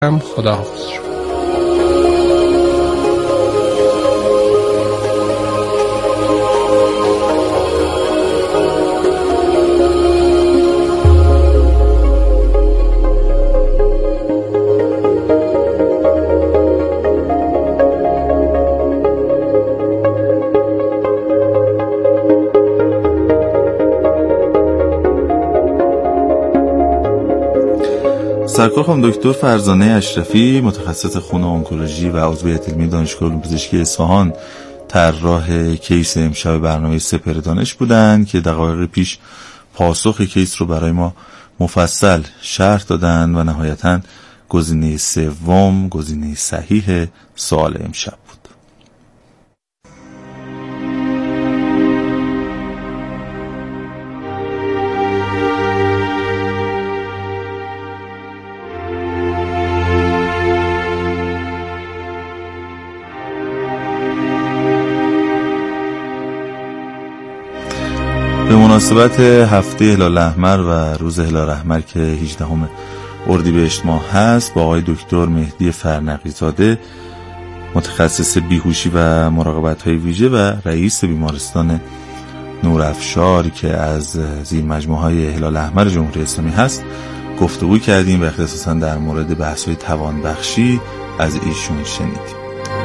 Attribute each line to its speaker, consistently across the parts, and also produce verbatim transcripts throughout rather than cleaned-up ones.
Speaker 1: خداحافظ شما.
Speaker 2: سرکار خانم دکتر فرزانه اشرفی، متخصص خون آنکولوژی و عضو هیئت علمی دانشگاه علوم پزشکی اصفهان، طراح کیس امشب برنامه سپهر دانش بودند که دقایق پیش پاسخ کیس رو برای ما مفصل شرح دادن و نهایتاً گزینه سوم گزینه صحیح سوال امشب بود. به مناسبت هفته هلال احمر و روز هلال احمر که هجدهم اردیبهشت ماه هست، با آقای دکتر مهدی فرنقی زاده، متخصص بیهوشی و مراقبت‌های ویژه و رئیس بیمارستان نورافشار که از زیر مجموعه‌های هلال احمر جمهوری اسلامی هست، گفتگو کردیم و اختصاصا در مورد بحث‌های توانبخشی از ایشون شنیدیم.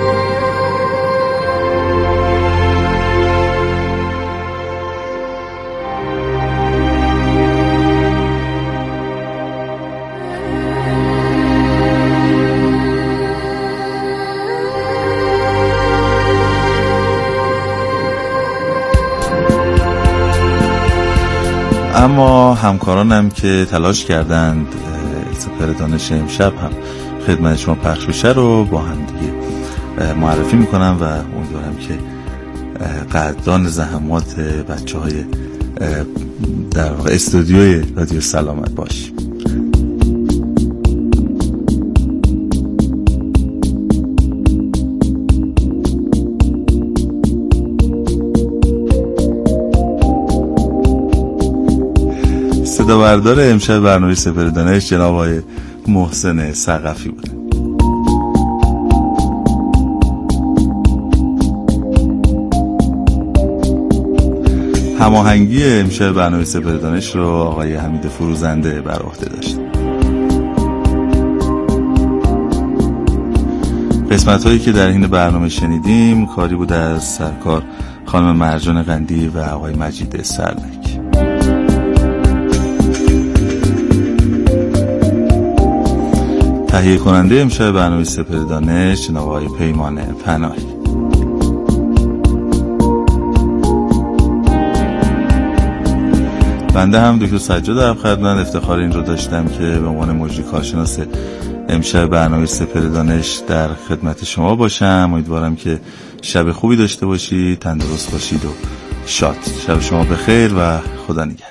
Speaker 2: اما همکارانم که تلاش کردند سپهر دانش امشب هم خدمت شما پخش بشه رو با هم دیگه معرفی میکنم و امیدوارم که قدردان زحمات بچه های در واقع استودیوی رادیو سلامت باشیم. صدا بردار امشب برنامه سپهر دانش جناب آقای محسن ثقفی بود. هماهنگی امشب برنامه سپهر دانش رو آقای حمید فروزنده بر عهده داشت. قسمت‌هایی که در این برنامه شنیدیم کاری بود از سرکار خانم مرجان قندی و آقای مجید سرلک. تهیه کننده امشب برنامه سپهر دانش جناب آقای پیمان پناهی. بنده هم دکتر سجاد ابرخدمت افتخار این رو داشتم که به عنوان مجری کارشناس امشب برنامه سپهر دانش در خدمت شما باشم. امیدوارم که شب خوبی داشته باشید، تندرست باشید و شاد. شب شما بخیر و خدا نگهدار.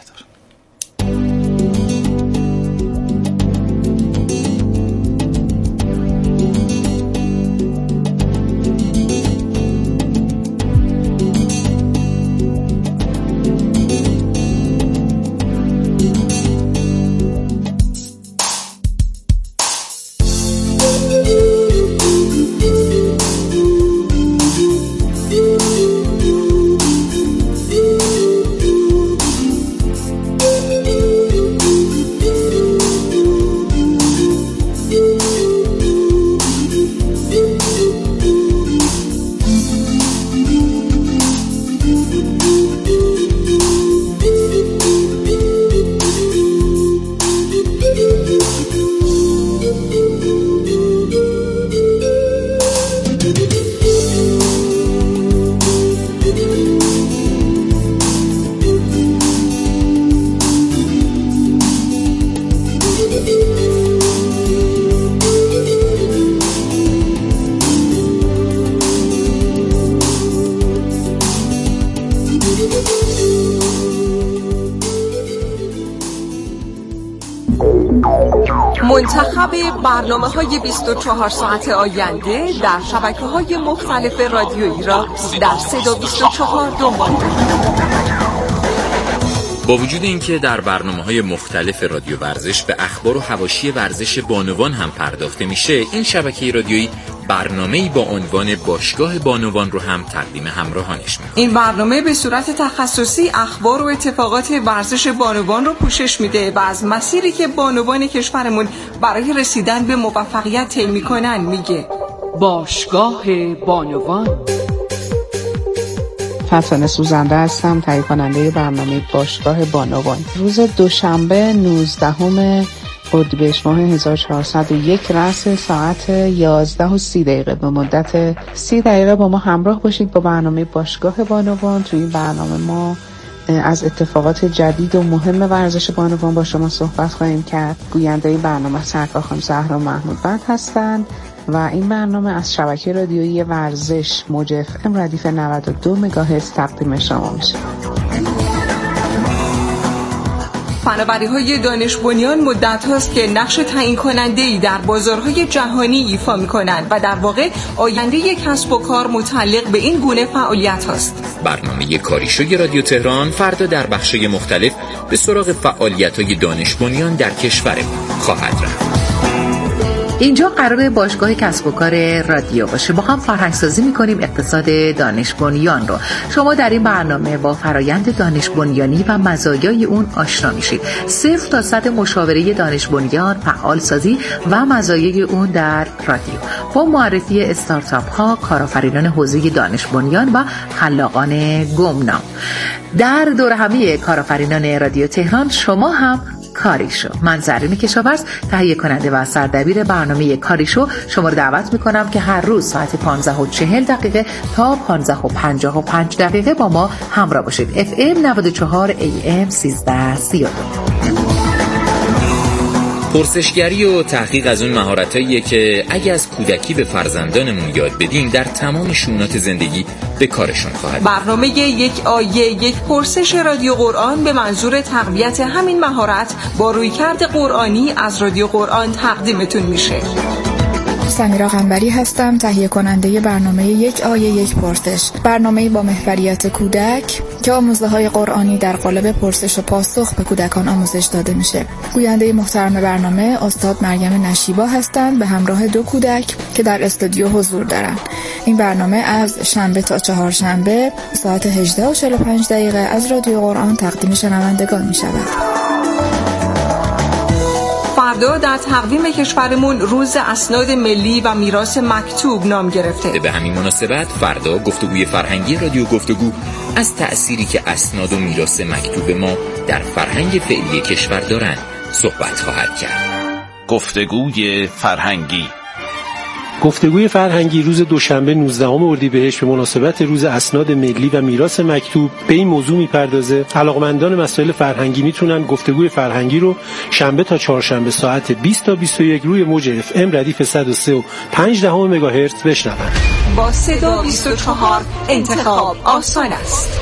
Speaker 3: منتخب برنامه‌های بیست و چهار ساعت آینده در شبکه‌های مختلف رادیویی را در صدا بیست و چهار دنبال کنید.
Speaker 1: با وجود اینکه در برنامه‌های مختلف رادیو ورزش به اخبار و حواشی ورزش بانوان هم پرداخته میشه، این شبکه رادیویی برنامه‌ای با عنوان باشگاه بانوان رو هم تقدیم همراهانش می‌کنه.
Speaker 3: این برنامه به صورت تخصصی اخبار و اتفاقات ورزش بانوان رو پوشش میده و از مسیری که بانوان کشورمون برای رسیدن به موفقیت طی می‌کنن میگه. باشگاه بانوان.
Speaker 4: حسن سوزنده هستم، تهیه کننده برنامه باشگاه بانوان. روز دوشنبه نوزدهم اردیبهشت ماه هزار و چهارصد و یک رأس ساعت یازده و سی دقیقه به مدت سی دقیقه با ما همراه باشید با برنامه باشگاه بانوان. توی این برنامه ما از اتفاقات جدید و مهم ورزش بانوان با شما صحبت خواهیم کرد. گوینده برنامه سرکار خانم زهرا محمود بند هستند و این برنامه از شبکه رادیویی ورزش موج اف ام ردیف نود و دو مگاهرتز تقدیم شما میشه.
Speaker 3: فناوری‌های دانش بنیان مدت هاست که نقش تعیین کننده‌ای در بازارهای جهانی ایفا می‌کنند و در واقع آینده یک کسب و کار متعلق به این گونه فعالیت هست.
Speaker 1: برنامه کاریشوی رادیو تهران فردا در بخش‌های مختلف به سراغ فعالیت‌های دانش بنیان در کشور خواهد رفت.
Speaker 5: اینجا قرار باشگاه کسب و کار رادیو باشه. با هم فرهنگ‌سازی می‌کنیم اقتصاد دانش بنیان رو. شما در این برنامه با فرایند دانش بنیانی و مزایای اون آشنا میشید. صفر تا صد مشاوره دانش بنیان، فعال سازی و مزایای اون در رادیو با معرفی استارتاپ‌ها، کارآفرینان حوزه دانش بنیان و خلاقان گمنام. در دور همی کارآفرینان رادیو تهران شما هم کاریشو. من زرین کشاورز تهیه کننده و سردبیر برنامه کاریشو شما رو دعوت میکنم که هر روز ساعت پانزده و چهل دقیقه تا پانزده و پنجاه و پنج دقیقه با ما همراه باشید. اف ام نود و چهار ای ام سیزده سی و دو.
Speaker 1: پرسشگری و تحقیق از اون مهارتاییه که اگه از کودکی به فرزندانمون یاد بدیم در تمام شؤونات زندگی به کارشون خواهد.
Speaker 3: برنامه یک آیه یک پرسش رادیو قرآن به منظور تقویت همین مهارت با رویکرد قرآنی از رادیو قرآن تقدیمتون میشه.
Speaker 6: سمیرا قنبری هستم، تهیه کننده برنامه یک آیه یک پرسش، برنامه با محوریت کودک که آموزه های قرآنی در قالب پرسش و پاسخ به کودکان آموزش داده میشه. گوینده محترم برنامه استاد مریم نشیبا هستند به همراه دو کودک که در استودیو حضور دارند. این برنامه از شنبه تا چهارشنبه ساعت هجده و چهل و پنج دقیقه از رادیو قرآن تقدیم شنوندگان میشود.
Speaker 3: فردا در تقویم کشورمون روز اسناد ملی و میراث مکتوب نام گرفته.
Speaker 1: به همین مناسبت فردا گفتگوی فرهنگی رادیو گفتگو از تأثیری که اسناد و میراث مکتوب ما در فرهنگ فعلی کشور دارند صحبت خواهد کرد.
Speaker 7: گفتگوی فرهنگی.
Speaker 8: گفتگوی فرهنگی روز دوشنبه نوزدهم اردیبهشت به مناسبت روز اسناد ملی و میراث مکتوب به این موضوع میپردازه. علاقمندان مسائل فرهنگی میتونن گفتگوی فرهنگی رو شنبه تا چهارشنبه ساعت بیست تا بیست و یک روی موج اف ام ردیف صد و سه و پنج دهم مگاهرتز بشنون.
Speaker 3: با صدا بیست و چهار انتخاب آسان است.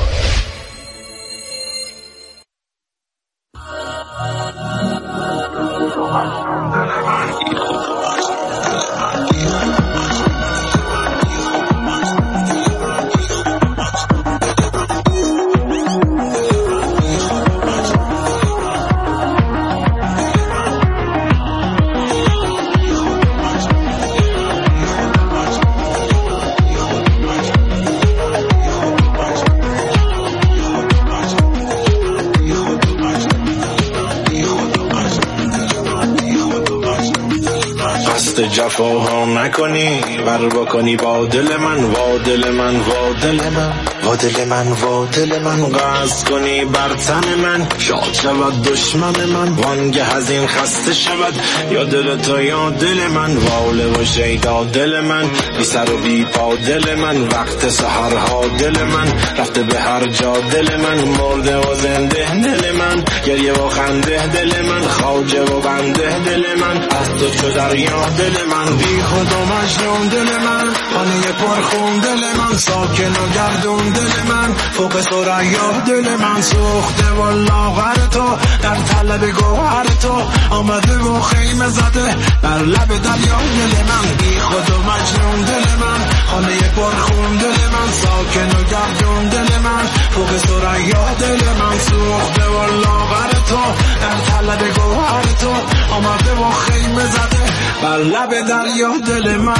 Speaker 9: جفاها نکنی بر بکنی با دل من وا دل من وا دل من وا دل من وا دل من قصد کنی بر تن من شاد شود دشمن من وانگه از این خسته شود یا دل تو یا دل من واله و شیدا دل من بی سر و بی پا دل من وقت سحرها دل من رفته به هر جا دل من مرده و زنده دل من گریه و خنده دل من خواجه و بنده دل من از تو چو دریا دل من بی خود و مجنون دل من خانه پرخون دل من ساکن و گردون دل من فوق ثریا دل من سوخته و لاغر تو در طلب گوهر تو آمده و خیمه زده بر لب دریا دل من بی خود و مجنون دل من خانه پرخون دل من، ساکن و گردون دل من، فوق ثریا دل من، سوخته و لاغر تو در طلب گوهر تو، آمده و خیمه زده بر لب دریا دل من.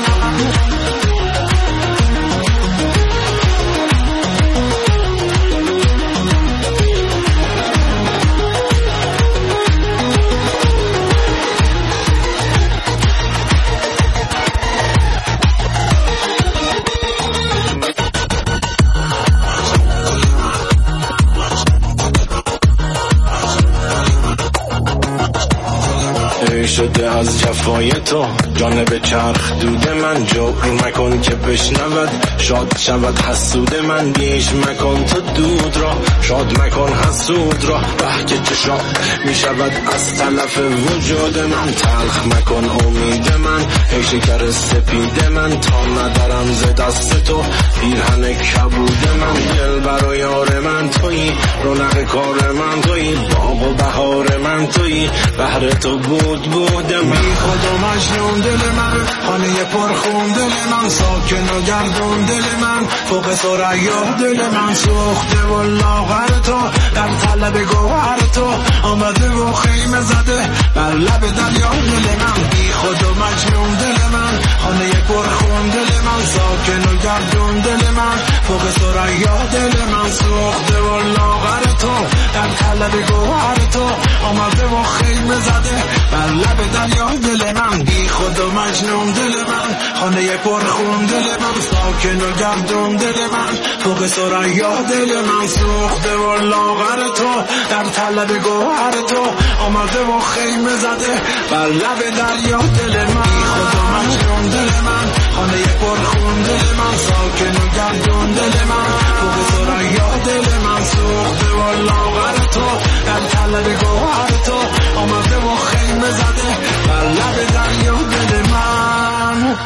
Speaker 9: شده از جفای تو جانب چرخ دود من، جبر مکن که بشنود شاد شود حسود من، بیش مکن تو دود را شاد مکن حسود را، به که چشا می شود از تلف وجود من، تلخ مکن امید من ای شکر سپید من، تا ندارم ز دست تو پیرهن کبود من، دل بر و یار من تویی، رونق کار من تویی، باغ و بهار من تویی، بهر تو بود بود من، بی خود و مجنون دل من، خانه پرخون دل من، ساکن و گردون دل من، فوق ثریا دل من، سوخته و لاغر تو در طلب گوهر تو، آمده و خیمه زده بر لب دریا دل من، بی خود و مجنون دل من، خانه پرخون دل من، ساکن و گردون دل من، فوق ثریا دل من، سوخته و لاغر تو در طلب گوهر تو، آمده و خیمه زده بر لب دریا دل من، بی خود و مجنون دل من، خانه پرخون دل من، ساکن و گردون دل من، فوق ثریا دل من، سوخته و لاغر تو در طلب گوهر تو، آمده و خیمه زده بر لب دریا دل من، بی خود و مجنون دل من، خانه پرخون دل من، ساکن و گردون دل من، فوق ثریا دل من، سوخته و لاغر تو در طلب گوهر تو، آمده و خیمه زده بر لب دریا دل من.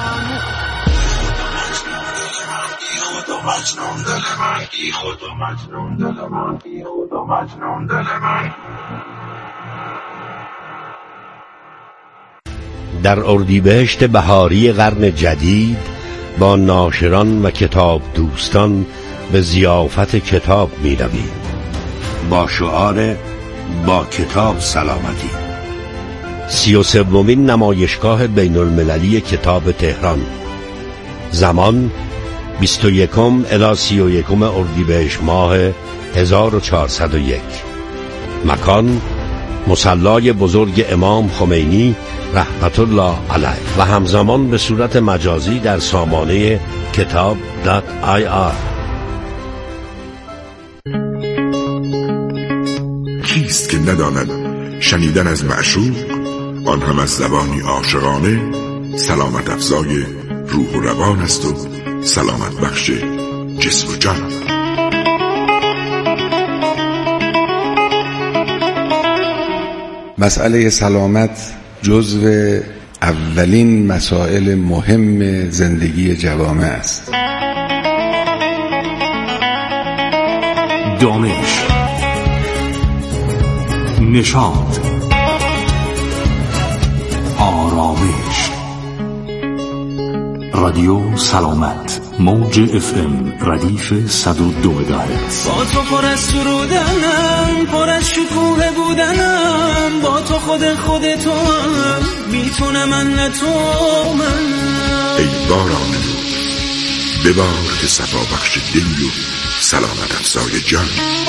Speaker 9: بی خود و مجنون دل من، بی خود و مجنون دل من، بی خود و مجنون دل من.
Speaker 10: در اردیبهشت بهاری قرن جدید با ناشران و کتاب دوستان به ضیافت کتاب می رویم با شعار با کتاب سلامتی. سی و سومین نمایشگاه بین المللی کتاب تهران. زمان بیست و یکم الی سی و یکم اردیبهشت ماه هزار و چهارصد و یک. مکان مصلی بزرگ امام خمینی رحمت الله علیه و همزمان به صورت مجازی در سامانه کتاب دات آی آر.
Speaker 11: کیست که نداند شنیدن از معشوق، آن هم از زبانی عاشقانه، سلامت افزای روح و روان است و سلامت بخش جسم و جان.
Speaker 12: مسئله سلامت جزو اولین مسائل مهم زندگی جوامع است.
Speaker 13: دانش، نشاط، آرامش. رادیو سلامت، موج اف ام ردیف صد و دو مگاهرتز.
Speaker 14: با تو پر از سرودنم، پر از شکوه بودنم، با تو خود خود تو هم، میتونم من نه تو من.
Speaker 11: ای باران نور، ببار که صفا بخش دلی و سلامت افزای جان.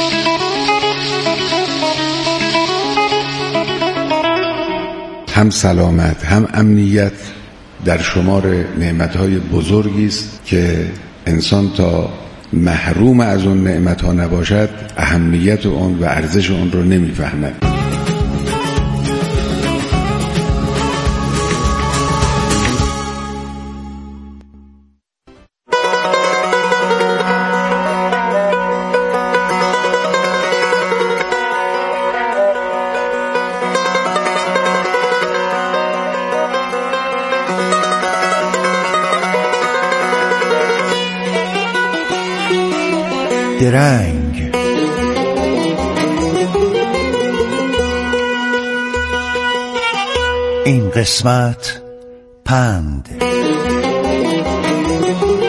Speaker 12: هم سلامت هم امنیت در شمار نعمتهای بزرگی است که انسان تا محروم از اون نعمتها نباشد اهمیت اون و ارزش اون رو نمیفهمد.
Speaker 15: درنگ این قسمت پند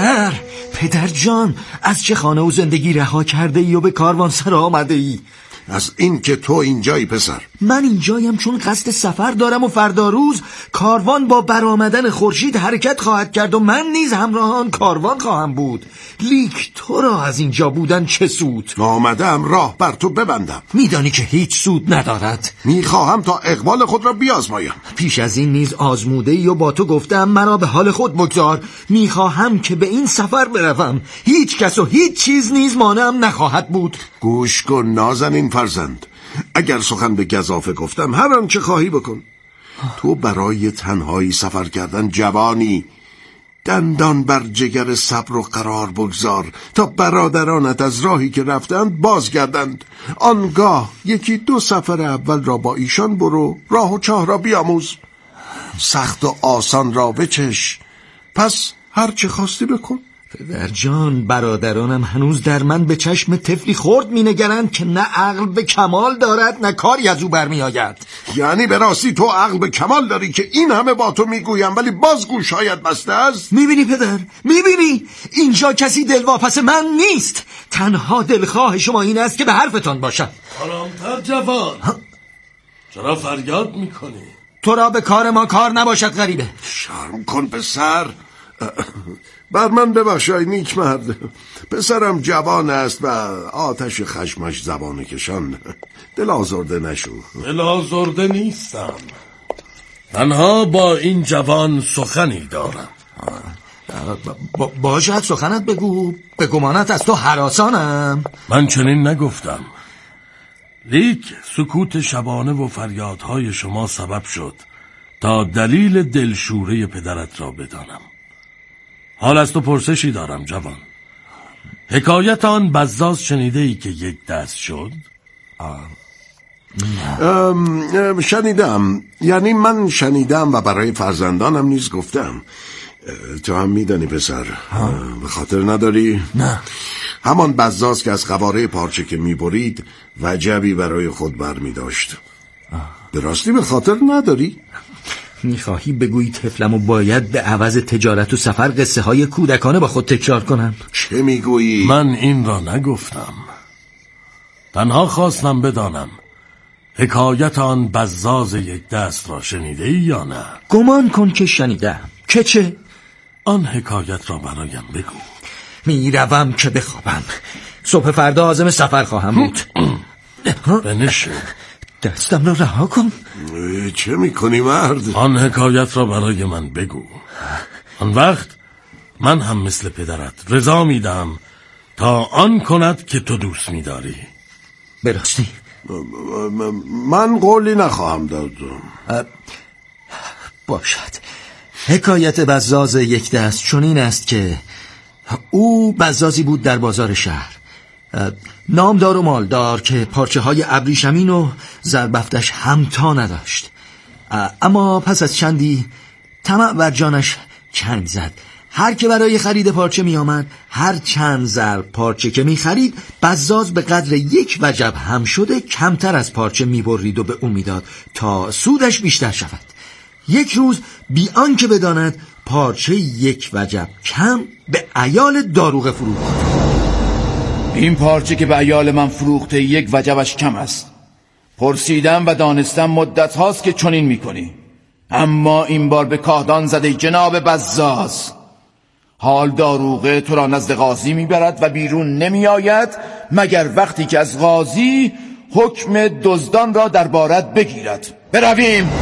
Speaker 15: پدر پدر جان، از چه خانه و زندگی رها کرده ای و به کاروان سر آمده ای؟
Speaker 16: از این که تو اینجایی پسر.
Speaker 15: من اینجایم چون قصد سفر دارم و فردا روز کاروان با برآمدن خورشید حرکت خواهد کرد و من نیز همراه آن کاروان خواهم بود. لیک تو را از اینجا بودن چه سود؟
Speaker 16: آمدم راه بر تو ببندم.
Speaker 15: میدانی که هیچ سود ندارد.
Speaker 16: میخواهم تا اقبال خود را بیازمایم.
Speaker 15: پیش از این نیز آزموده ای و با تو گفتم مرا به حال خود بگذار. میخواهم که به این سفر بروم. هیچ کس و هیچ چیز نیز مانعم نخواهد بود.
Speaker 16: گوش کن نازنین فرزند، اگر سخن به گزافه گفتم هر آنچه خواهی بکن. تو برای تنهایی سفر کردن جوانی، دندان بر جگر صبر و قرار بگذار تا برادرانت از راهی که رفتند بازگردند. آنگاه یکی دو سفر اول را با ایشان برو، راه و چاه را بیاموز، سخت و آسان را بچش، پس هر چه خواستی بکن.
Speaker 15: پدر جان، برادرانم هنوز در من به چشم طفلی خرد می نگرند که نه عقل به کمال دارد نه کاری از او برمی آید.
Speaker 16: یعنی به راستی تو عقل به کمال داری که این همه با تو میگویم ولی باز گوشایت بسته است؟
Speaker 15: میبینی پدر، میبینی اینجا کسی دلواپس من نیست. تنها دلخواه شما این است که به حرفتان باشم.
Speaker 17: آرامتر جوان، چرا فریاد میکنی؟
Speaker 15: تو را به کار ما کار نباشد غریبه.
Speaker 16: شرم کن پسر، بر من ببخشای نیک مرد. پسرم جوان است و آتش خشمش زبانه کشان. دل آزرده نشو.
Speaker 17: دل آزرده نیستم، تنها با این جوان سخنی دارم.
Speaker 15: با باشد سخنت بگو، به گمانت از تو هراسانم.
Speaker 17: من چنین نگفتم، لیک سکوت شبانه و فریادهای شما سبب شد تا دلیل دلشوره پدرت را بدانم. حال از تو پرسشی دارم جوان. حکایت آن بزاز شنیده ای که یک دست شد؟
Speaker 16: ام شنیدم، یعنی من شنیدم و برای فرزندانم نیز گفتم. تو هم میدانی پسر، به خاطر نداری؟
Speaker 15: نه.
Speaker 16: همان بزاز که از قواره پارچه که میبرید وجبی برای خود بر میداشت. به راستی به خاطر نداری؟
Speaker 15: میخواهی بگویی طفلمو باید به عوض تجارت و سفر قصه های کودکانه با خود تکرار کنم؟
Speaker 16: چه میگویی؟
Speaker 17: من این را نگفتم، تنها خواستم بدانم حکایت آن بزاز یک دست را شنیده ای یا نه؟
Speaker 15: گمان کن که شنیدم. که چه؟
Speaker 17: آن حکایت را برایم بگو.
Speaker 15: میروم که بخوابم، صبح فردا عازم سفر خواهم بود.
Speaker 17: بنشین،
Speaker 15: دستم را رها کن.
Speaker 16: چه میکنی مرد؟
Speaker 17: آن حکایت را برای من بگو. آن وقت من هم مثل پدرت رضا میدم تا آن کند که تو دوست میداری.
Speaker 15: براستی
Speaker 16: من قولی نخواهم داد.
Speaker 15: باشد. حکایت بزاز یک دست چنین است که او بزازی بود در بازار شهر، نامدار و مالدار که پارچه های ابریشمین و زربفتش همتا نداشت. اما پس از چندی طمع بر جانش چنگ زد. هر که برای خرید پارچه می آمد، هر چند زر پارچه که می خرید، بزاز به قدر یک وجب هم شده کمتر از پارچه می برید و به او می داد تا سودش بیشتر شود. یک روز بی آنکه بداند پارچه یک وجب کم به عیال داروغه فروخت.
Speaker 18: این پارچه که به عیال من فروخته یک وجبش کم است. پرسیدم و دانستم مدت هاست که چنین میکنی، اما این بار به کاهدان زده جناب بزاز. حال داروغه تو را نزد قاضی میبرد و بیرون نمی آید مگر وقتی که از قاضی حکم دزدان را در بارت بگیرد. برویم.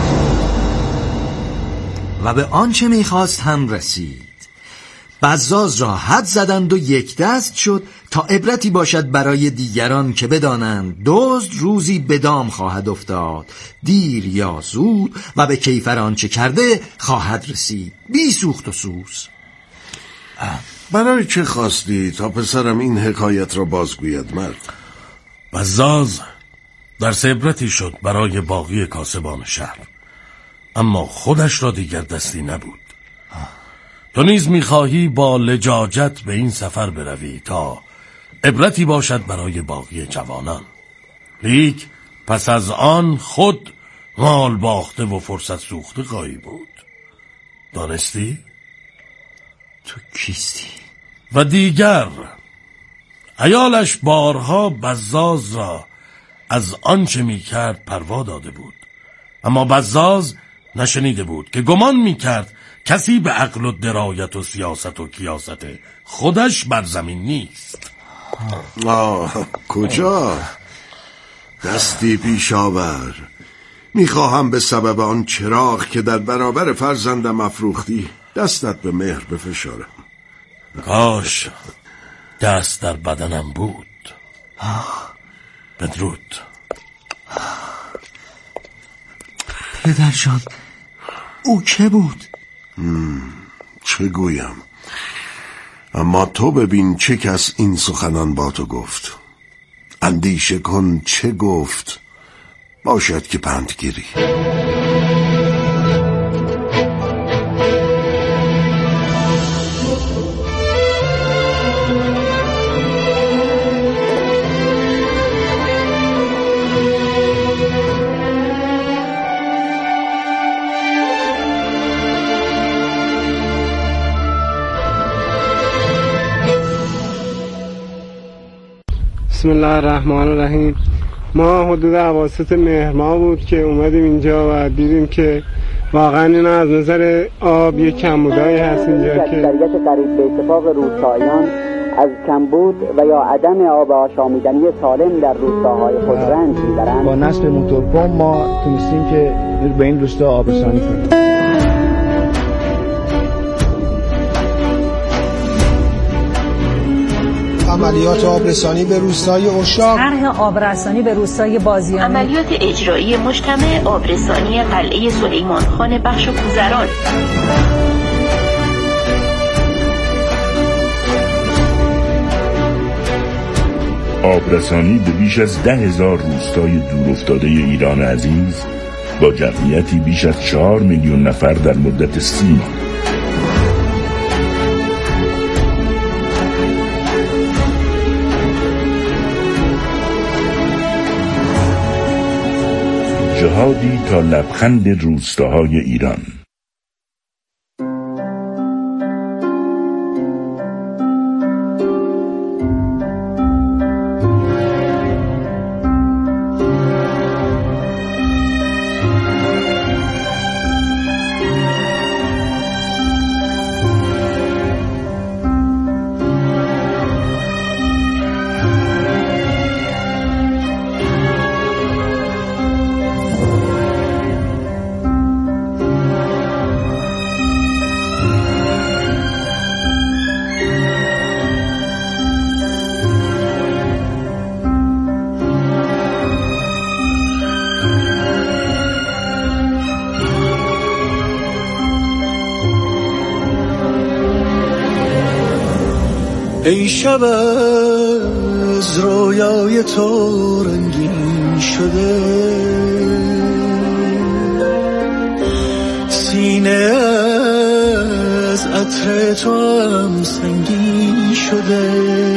Speaker 15: و به آنچه میخواست هم رسید. بزاز را حد زدند و یک دست شد تا عبرتی باشد برای دیگران که بدانند دزد روزی به دام خواهد افتاد، دیر یا زود، و به کیفر آنچه کرده خواهد رسید، بی سوخت و سوز.
Speaker 16: برای چه خواستی تا پسرم این حکایت را بازگوید مرد؟
Speaker 17: بزاز در عبرتی شد برای باقی کاسبان شهر، اما خودش را دیگر دستی نبود. تو نیز میخواهی با لجاجت به این سفر بروی تا عبرتی باشد برای باقی جوانان، لیک پس از آن خود مال باخته و فرصت سوخته خواهی بود. دانستی؟
Speaker 15: تو کیستی؟
Speaker 17: و دیگر عیالش بارها بزاز را از آنچه می کرد پروا داده بود، اما بزاز نشنیده بود که گمان می کرد کسی به عقل و درایت و سیاست و کیاست خودش بر زمین نیست.
Speaker 16: آه کجا؟ دستی پیش آور. میخواهم به سبب آن چراغ که در برابر فرزندم افروختی دستت به مهر بفشارم.
Speaker 17: کاش دست در بدنم بود. بدرود.
Speaker 15: پدرجان، او که بود؟
Speaker 16: چه گویم؟ اما تو ببین چه کس این سخنان با تو گفت. اندیشه کن چه گفت. باشد که پند گیری.
Speaker 19: بسم الله الرحمن الرحیم. ما حدود اواسط مهر ماه بود که اومدیم اینجا و دیدیم که واقعا این از نظر آب یک کمبودایی هست اینجا که
Speaker 20: اکثریت قریب به اتفاق روستاییان از کمبود و یا عدم آب آشامیدنی سالم در روستاهای خود رنج میبرند.
Speaker 21: با نصب موتورپمپ ما تونستیم که به این روستا آب رسانی کنیم.
Speaker 22: عملیات آبرسانی به روستای اشاق،
Speaker 23: طرح آبرسانی به روستای بازیانی،
Speaker 24: عملیات اجرایی مجتمع آبرسانی قلعه سلیمان خان بخش کوزران.
Speaker 11: آبرسانی به بیش از ده هزار روستای دورافتاده ایران عزیز با جمعیتی بیش از چهار میلیون نفر در مدت سی ماه. جهادی تا لبخند روستاهای ایران.
Speaker 14: ای شب از رویای تو رنگین شده، سینه از عطر تو هم سنگین شده.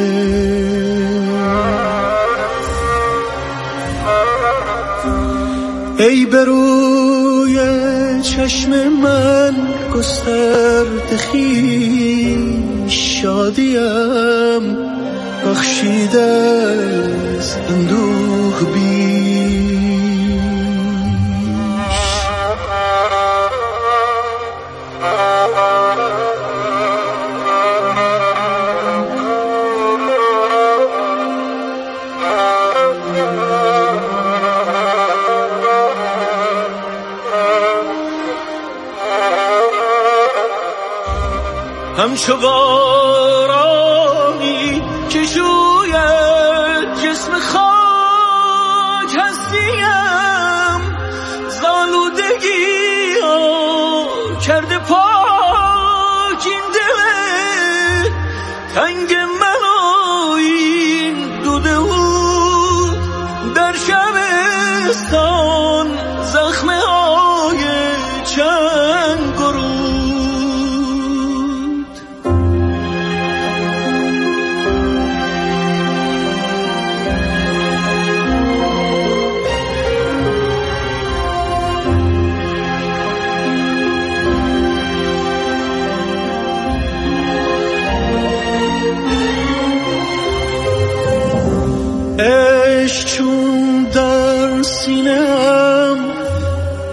Speaker 14: ای به روی چشم من گسترده خویش، شادیم بخشیده از اندوه بیش. همچو بارانی که شوید جسم خاک هستیم، زالودگی ها کرده پاک این دل تنگ من و این دوده بود در شبستان زخمه های چند گروه.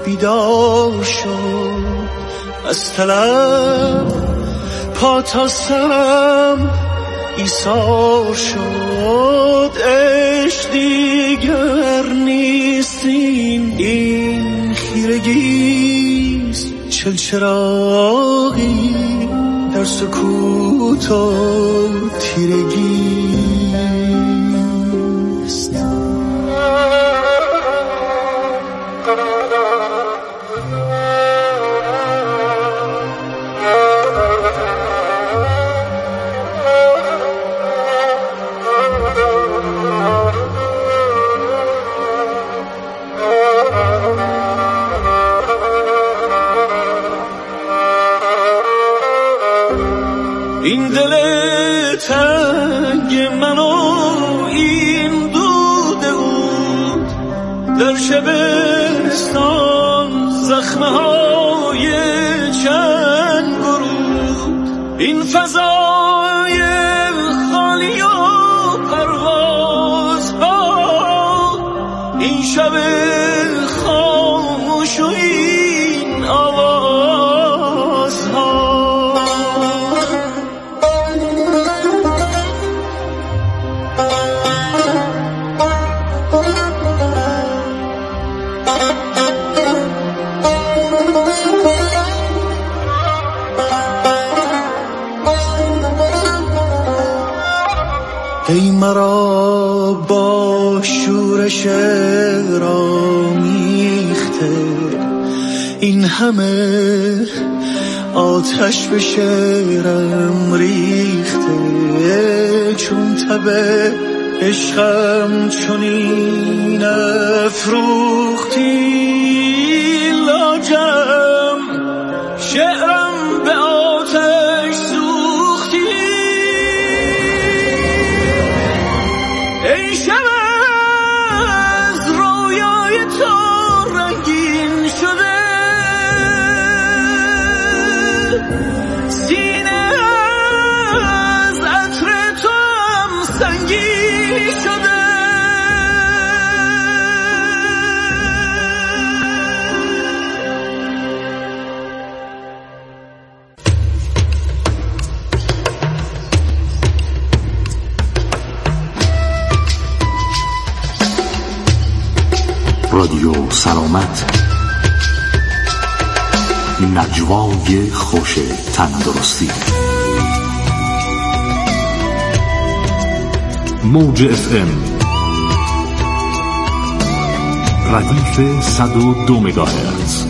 Speaker 2: بیدار شد از طلب پا تا سرم ایثار شد. عشق دیگر نیست این این خیرگیست چلچراغی در سکوت و تیرگیست. این دل تنگ منو این دود اود در شبستان زخمه های چند گرود. این فضای خالی و پرواز ها این شب خاموش و این آواز ها. ای مرا با شورش رامیخته این همه آتش به شعرم ریخته. چون تب عشقم چنین افروختی لاجرم شعرم به آتش سوختی. ای شب از رویای تو رنگین شده سینه از عطر تو هم سنگین شده.
Speaker 13: رادیو سلامت، نجوای خوش تندرستی. موج اف ام ردیف صد و دو مگاهرتز.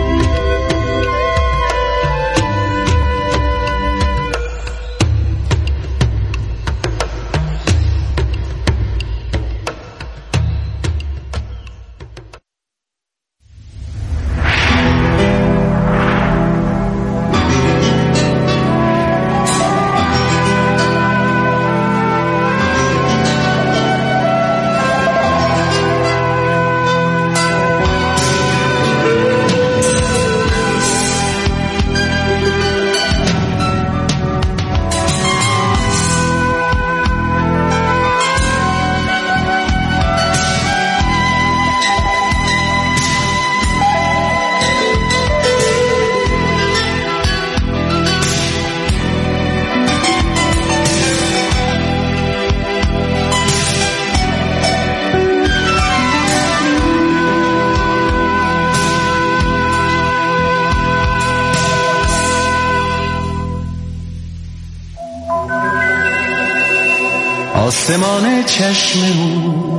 Speaker 2: آسمان چشم او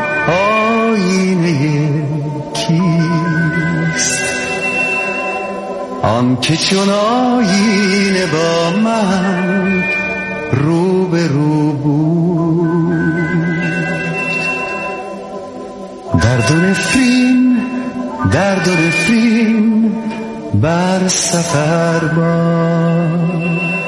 Speaker 2: آینه کیست؟ آن که چون آینه با من رو به رو بود. درد و نفرین درد و نفرین بر سفر باد.